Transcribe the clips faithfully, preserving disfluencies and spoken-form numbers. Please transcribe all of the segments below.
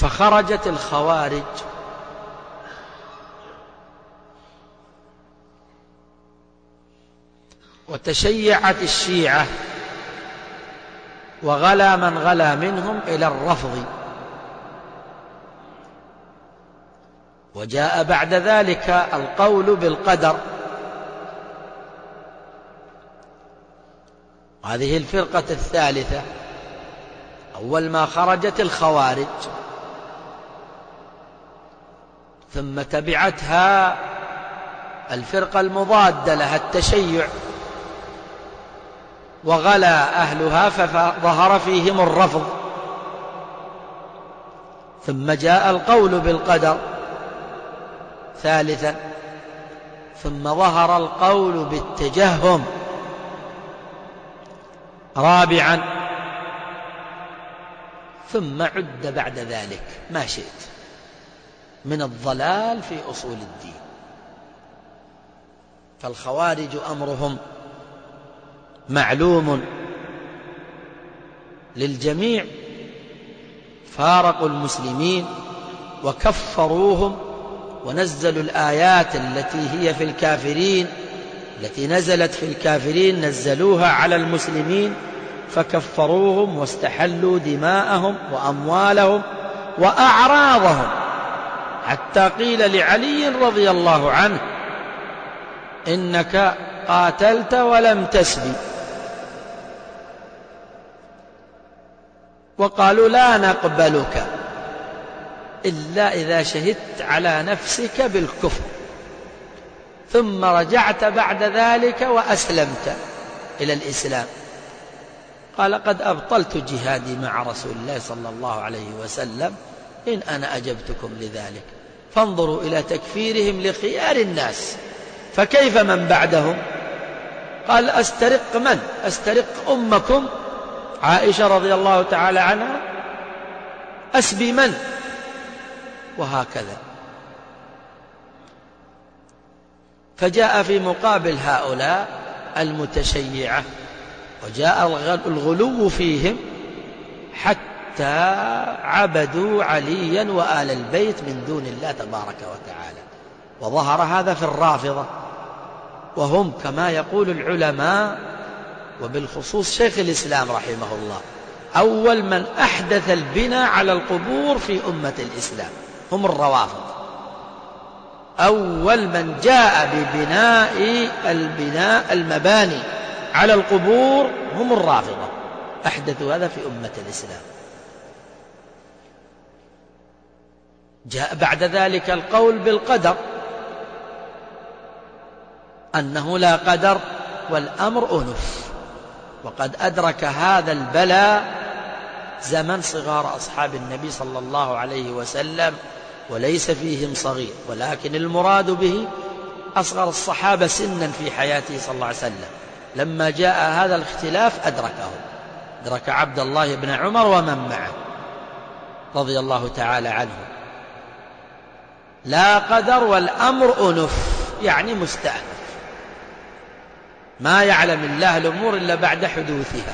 فخرجت الخوارج وتشيعت الشيعة وغلا من غلا منهم إلى الرفض. وجاء بعد ذلك القول بالقدر. هذه الفرقة الثالثة. أول ما خرجت الخوارج، ثم تبعتها الفرقة المضادة لها التشيع، وغلا أهلها فظهر فيهم الرفض. ثم جاء القول بالقدر ثالثا، ثم ظهر القول بالتجهم رابعا، ثم عد بعد ذلك ما شئت من الضلال في أصول الدين. فالخوارج أمرهم معلوم للجميع، فارقوا المسلمين وكفروهم، ونزلوا الآيات التي هي في الكافرين، التي نزلت في الكافرين نزلوها على المسلمين فكفروهم واستحلوا دماءهم وأموالهم وأعراضهم، حتى قيل لعلي رضي الله عنه: إنك قاتلت ولم تسبي. وقالوا: لا نقبلك إلا إذا شهدت على نفسك بالكفر، ثم رجعت بعد ذلك وأسلمت إلى الإسلام. قال: قد أبطلت جهادي مع رسول الله صلى الله عليه وسلم إن أنا أجبتكم لذلك. فانظروا إلى تكفيرهم لخيار الناس، فكيف من بعدهم؟ قال: أسترق من؟ أسترق أمكم عائشة رضي الله تعالى عنها؟ أسبي من؟ وهكذا. فجاء في مقابل هؤلاء المتشيعة، وجاء الغلو فيهم حتى عبدوا عليا وآل البيت من دون الله تبارك وتعالى. وظهر هذا في الرافضة، وهم كما يقول العلماء وبالخصوص شيخ الإسلام رحمه الله أول من أحدث البناء على القبور في أمة الإسلام، هم الروافض. أول من جاء ببناء البناء المباني على القبور هم الرافضة، أحدثوا هذا في أمة الإسلام. جاء بعد ذلك القول بالقدر، أنه لا قدر والأمر أنف. وقد أدرك هذا البلاء زمن صغار أصحاب النبي صلى الله عليه وسلم، وليس فيهم صغير، ولكن المراد به أصغر الصحابة سنا في حياته صلى الله عليه وسلم. لما جاء هذا الاختلاف أدركه، أدرك عبد الله بن عمر ومن معه رضي الله تعالى عنه. لا قدر والأمر أنف، يعني مستأنف، ما يعلم الله الأمور إلا بعد حدوثها.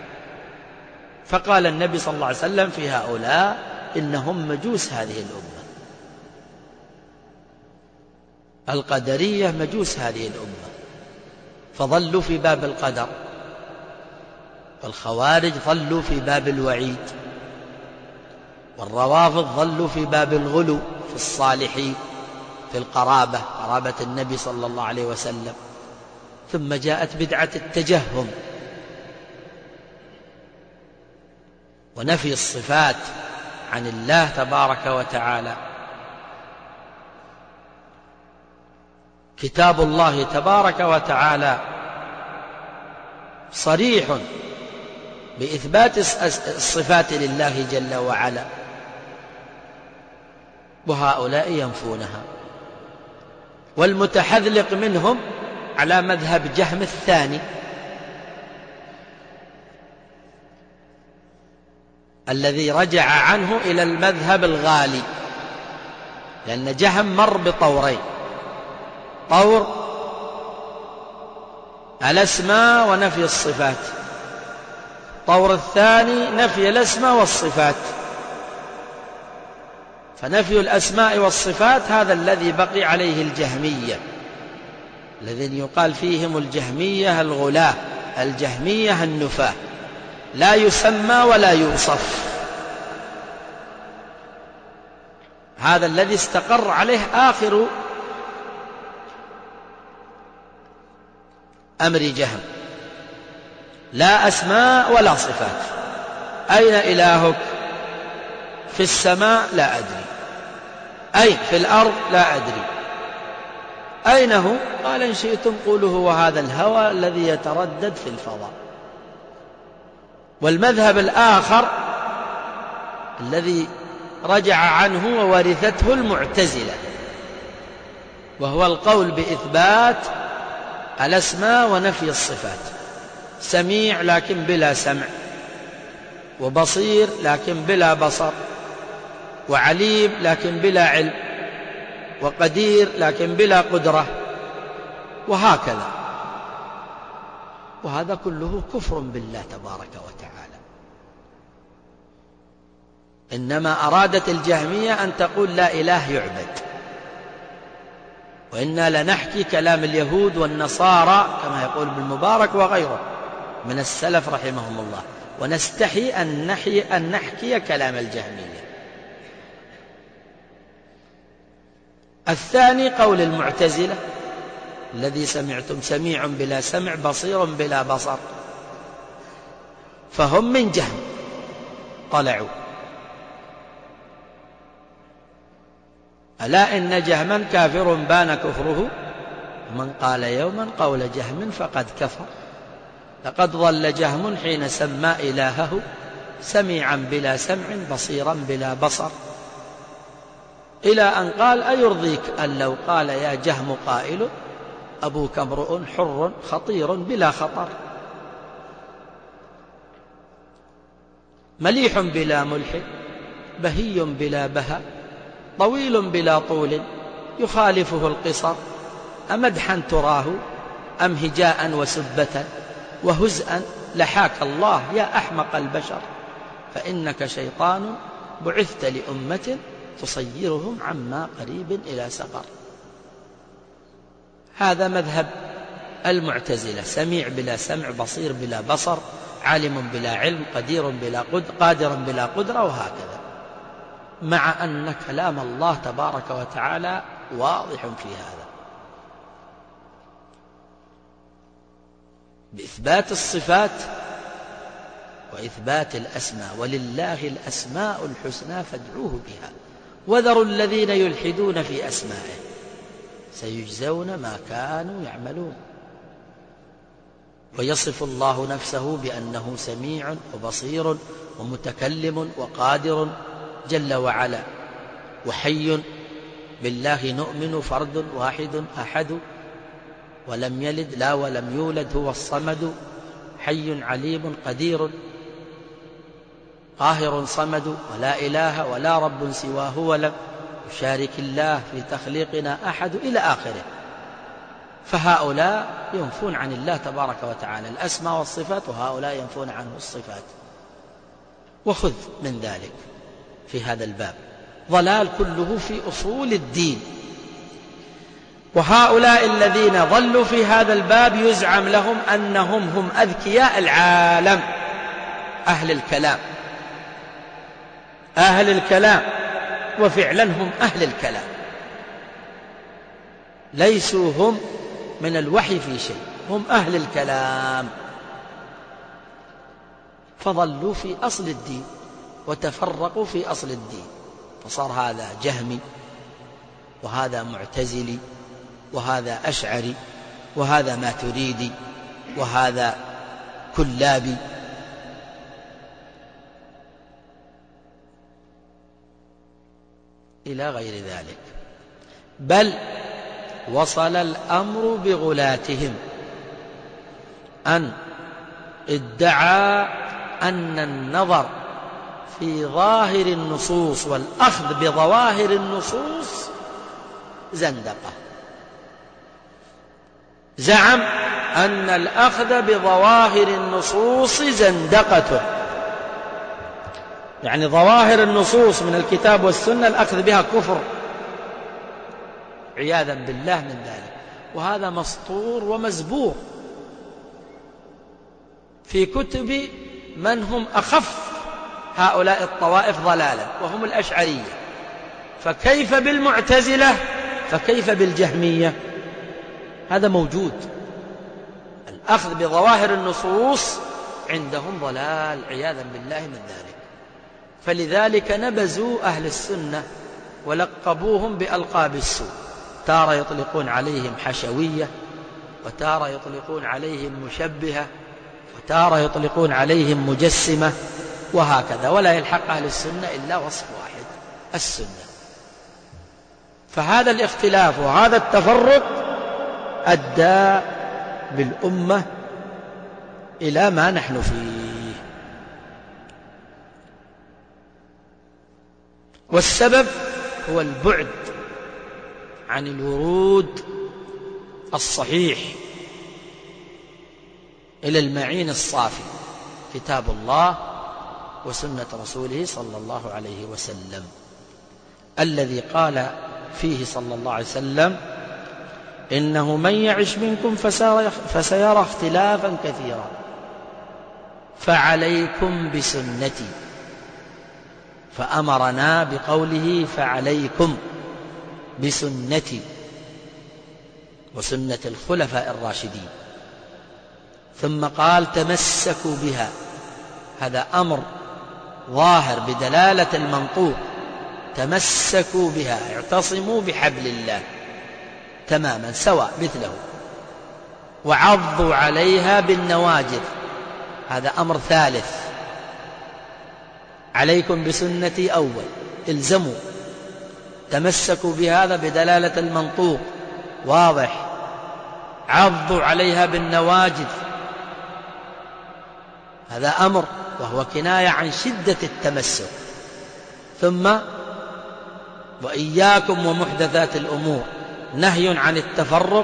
فقال النبي صلى الله عليه وسلم في هؤلاء: إنهم مجوس هذه الأمة، القدرية مجوس هذه الأمة، فظلوا في باب القدر. والخوارج ظلوا في باب الوعيد، والروافض ظلوا في باب الغلو في الصالحين، في القرابة، قرابة النبي صلى الله عليه وسلم. ثم جاءت بدعة التجهم ونفي الصفات عن الله تبارك وتعالى. كتاب الله تبارك وتعالى صريح بإثبات الصفات لله جل وعلا، وهؤلاء ينفونها. والمتحذلق منهم على مذهب جهم الثاني الذي رجع عنه إلى المذهب الغالي، لأن جهم مر بطورين: طور الأسماء ونفي الصفات، طور الثاني نفي الأسماء والصفات. فنفي الأسماء والصفات هذا الذي بقي عليه الجهمية، الذين يقال فيهم الجهمية الغلاة، الجهمية النفاة، لا يسمى ولا يوصف. هذا الذي استقر عليه آخر أمر جهم، لا أسماء ولا صفات. أين إلهك؟ في السماء لا أدري. أين؟ في الأرض لا أدري. أين هو؟ قال إن شئتم قولوا هو هذا الهوى الذي يتردد في الفضاء. والمذهب الآخر الذي رجع عنه وورثته المعتزلة، وهو القول بإثبات الأسماء ونفي الصفات، سميع لكن بلا سمع، وبصير لكن بلا بصر، وعليم لكن بلا علم، وقدير لكن بلا قدرة، وهكذا. وهذا كله كفر بالله تبارك وتعالى. إنما أرادت الجهمية أن تقول لا إله يعبد، وإنا لنحكي كلام اليهود والنصارى كما يقول ابن المبارك وغيره من السلف رحمهم الله، ونستحي أن نحكي, أن نحكي كلام الجهمية. الثاني قول المعتزلة الذي سمعتم، سميع بلا سمع، بصير بلا بصر، فهم من جهم طلعوا. ألا إن جهما كافر بان كفره، ومن قال يوما قول جهم فقد كفر. لقد ضل جهم حين سمى إلهه، سميعا بلا سمع، بصيرا بلا بصر، إلى أن قال أيرضيك أن لو قال يا جهم قائل أبوك امرؤ حر خطير بلا خطر، مليح بلا ملح، بهي بلا بهى، طويل بلا طول، يخالفه القصر، أمدحا تراه أم هجاء وسبة، وهزءا لحاك الله يا أحمق البشر، فإنك شيطان بعثت لأمة تصيرهم عما قريب إلى سقر. هذا مذهب المعتزلة، سميع بلا سمع، بصير بلا بصر، عالم بلا علم، قدير بلا قدر، قادر بلا قدرة، وهكذا، مع أن كلام الله تبارك وتعالى واضح في هذا بإثبات الصفات وإثبات الأسماء، ولله الأسماء الحسنى فادعوه بها وذروا الذين يلحدون في أسمائه سيجزون ما كانوا يعملون. ويصف الله نفسه بأنه سميع وبصير ومتكلم وقادر جل وعلا، وحي، بالله نؤمن، فرد واحد أحد، ولم يلد لا ولم يولد، هو الصمد، حي عليم قدير قاهر صمد، ولا إله ولا رب سواه، ولم يشارك الله في تخليقنا أحد، إلى آخره. فهؤلاء ينفون عن الله تبارك وتعالى الأسماء والصفات، وهؤلاء ينفون عنه الصفات. وخذ من ذلك في هذا الباب ضلال كله في أصول الدين. وهؤلاء الذين ضلوا في هذا الباب يزعم لهم أنهم هم أذكياء العالم، أهل الكلام، أهل الكلام، وفعلا هم أهل الكلام، ليسوا هم من الوحي في شيء، هم أهل الكلام، فضلوا في أصل الدين وتفرقوا في أصل الدين، فصار هذا جهمي، وهذا معتزلي، وهذا أشعري، وهذا ماتريدي، وهذا كلابي. إلى غير ذلك. بل وصل الأمر بغلاتهم أن ادعى أن النظر في ظاهر النصوص والأخذ بظواهر النصوص زندقة. زعم أن الأخذ بظواهر النصوص زندقة، يعني ظواهر النصوص من الكتاب والسنة الأخذ بها كفر عياذا بالله من ذلك. وهذا مسطور ومزبور في كتب من هم أخف هؤلاء الطوائف ضلالا وهم الأشعرية، فكيف بالمعتزلة؟ فكيف بالجهمية؟ هذا موجود. الأخذ بظواهر النصوص عندهم ضلال عياذا بالله من ذلك. فلذلك نبذوا أهل السنة ولقبوهم بألقاب السوء، تارة يطلقون عليهم حشوية، وتارة يطلقون عليهم مشبهة، وتارة يطلقون عليهم مجسمة، وهكذا، ولا يلحق أهل السنة إلا وصف واحد: السنة. فهذا الاختلاف وهذا التفرق أدى بالأمة إلى ما نحن فيه. والسبب هو البعد عن الورود الصحيح إلى المعين الصافي، كتاب الله وسنة رسوله صلى الله عليه وسلم، الذي قال فيه صلى الله عليه وسلم: إنه من يعش منكم فسيرى اختلافا كثيرا فعليكم بسنتي، فأمرنا بقوله فعليكم بسنتي وسنة الخلفاء الراشدين، ثم قال تمسكوا بها. هذا أمر ظاهر بدلالة المنطوق، تمسكوا بها، اعتصموا بحبل الله تماما سواء مثله، وعضوا عليها بالنواجذ، هذا أمر ثالث. عليكم بسنتي أول، الزموا، تمسكوا بهذا بدلالة المنطوق واضح، عضوا عليها بالنواجذ، هذا أمر وهو كناية عن شدة التمسك. ثم وإياكم ومحدثات الأمور، نهي عن التفرق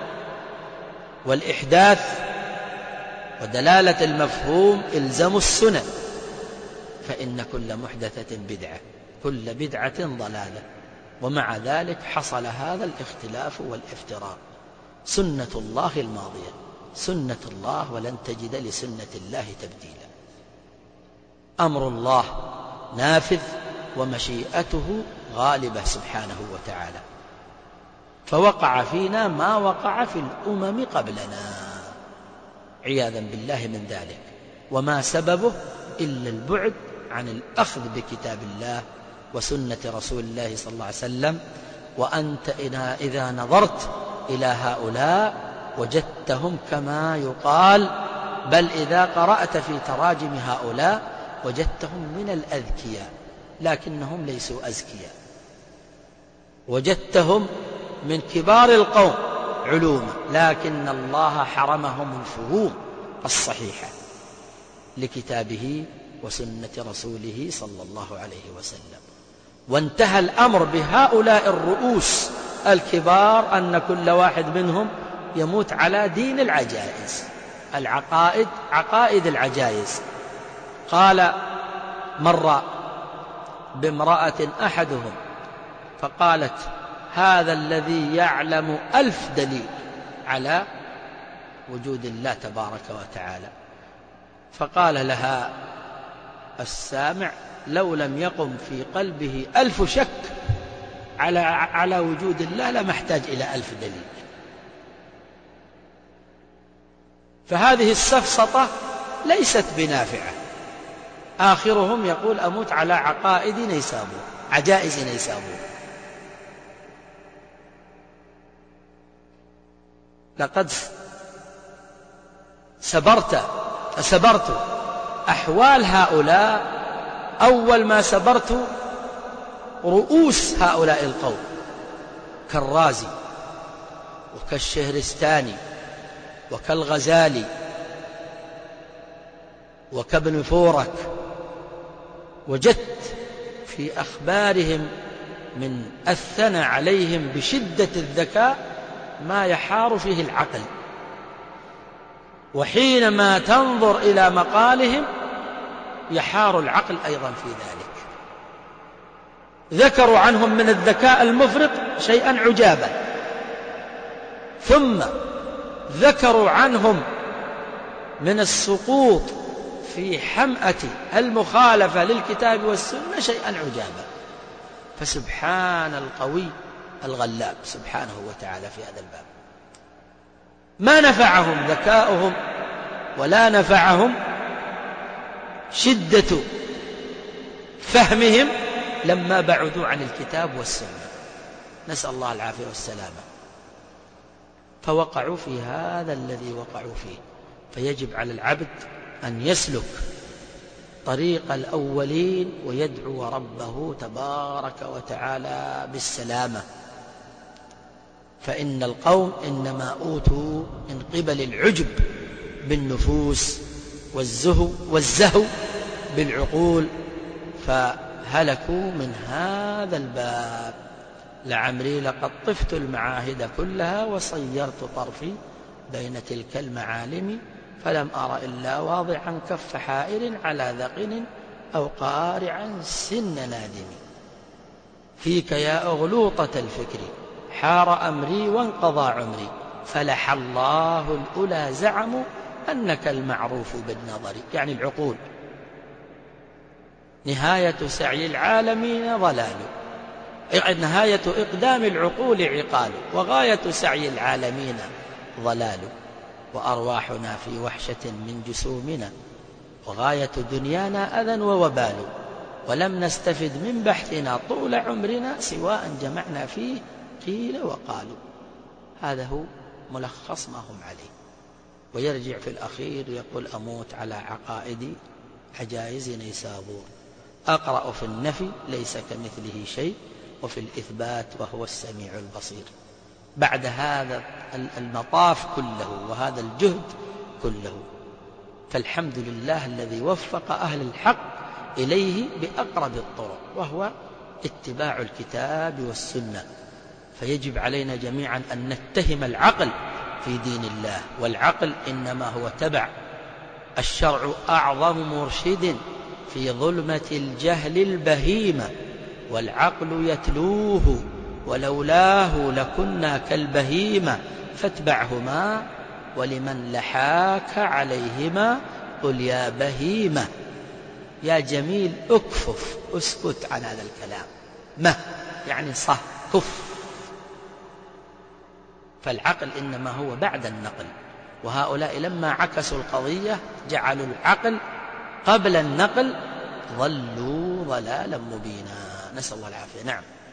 والإحداث، ودلالة المفهوم الزموا السنن، فإن كل محدثة بدعة، كل بدعة ضلالة. ومع ذلك حصل هذا الاختلاف والافتراق. سنة الله الماضية سنة الله، ولن تجد لسنة الله تبديلا. أمر الله نافذ ومشيئته غالبة سبحانه وتعالى، فوقع فينا ما وقع في الأمم قبلنا عياذا بالله من ذلك. وما سببه إلا البعد عن الأخذ بكتاب الله وسنة رسول الله صلى الله عليه وسلم. وأنت إذا نظرت إلى هؤلاء وجدتهم كما يقال، بل إذا قرأت في تراجم هؤلاء وجدتهم من الأذكياء، لكنهم ليسوا أذكياء. وجدتهم من كبار القوم علوما، لكن الله حرمهم الفهوم الصحيحة لكتابه وسنة رسوله صلى الله عليه وسلم. وانتهى الأمر بهؤلاء الرؤوس الكبار أن كل واحد منهم يموت على دين العجائز، العقائد، عقائد العجائز. قال مر بامرأة أحدهم فقالت: هذا الذي يعلم ألف دليل على وجود الله تبارك وتعالى. فقال لها السامع: لو لم يقم في قلبه ألف شك على على وجود الله لما احتاج إلى ألف دليل. فهذه السفسطة ليست بنافعة. آخرهم يقول: أموت على عقائد نيسابور، عجائز نيسابور. لقد سبرت سبرت أحوال هؤلاء أول ما سبرت رؤوس هؤلاء القوم، كالرازي وكالشهرستاني وكالغزالي وكابن فورك. وجدت في أخبارهم من الثنى عليهم بشدة الذكاء ما يحار فيه يحار العقل أيضا في ذلك. ذكروا عنهم من الذكاء المفرط شيئا عجابا، ثم ذكروا عنهم من السقوط في حمأة المخالفة للكتاب والسنة شيئا عجابا. فسبحان القوي الغلاب سبحانه وتعالى في هذا الباب. ما نفعهم ذكاؤهم ولا نفعهم شدة فهمهم لما بعدوا عن الكتاب والسنة، نسأل الله العافية والسلامة. فوقعوا في هذا الذي وقعوا فيه. فيجب على العبد أن يسلك طريق الأولين ويدعو ربه تبارك وتعالى بالسلامة. فإن القوم إنما أوتوا من قبل العجب بالنفوس والزهو, والزهو بالعقول، فهلكوا من هذا الباب. لعمري لقد طفت المعاهد كلها وصيرت طرفي بين تلك المعالم، فلم أر إلا واضعا كف حائر على ذقن أو قارعا سن نادم. فيك يا أغلوطة الفكر حار أمري وانقضى عمري، فلح الله الأولى زعموا أنك المعروف بالنظر، يعني العقول. نهاية سعي العالمين ضلال، نهاية إقدام العقول عقال، وغاية سعي العالمين ضلال. وأرواحنا في وحشة من جسومنا، وغاية دنيانا أذى ووبال. ولم نستفد من بحثنا طول عمرنا سواء جمعنا فيه قيل وقالوا. هذا هو ملخص ما هم عليه. ويرجع في الأخير يقول أموت على عقائدي عجائز نيسابور، أقرأ في النفي ليس كمثله شيء، وفي الإثبات وهو السميع البصير. بعد هذا المطاف كله وهذا الجهد كله، فالحمد لله الذي وفق أهل الحق إليه بأقرب الطرق، وهو اتباع الكتاب والسنة. فيجب علينا جميعا أن نتهم العقل في دين الله، والعقل إنما هو تبع. الشرع أعظم مرشد في ظلمة الجهل البهيمة، والعقل يتلوه ولولاه لكنا كالبهيمة، فاتبعهما ولمن لحاك عليهما قل يا بهيمة. يا جميل اكفف، اسكت عن هذا الكلام. ما يعني صح كف. فالعقل إنما هو بعد النقل، وهؤلاء لما عكسوا القضية جعلوا العقل قبل النقل ضلوا ضلالا مبينا، نسأل الله العافية. نعم.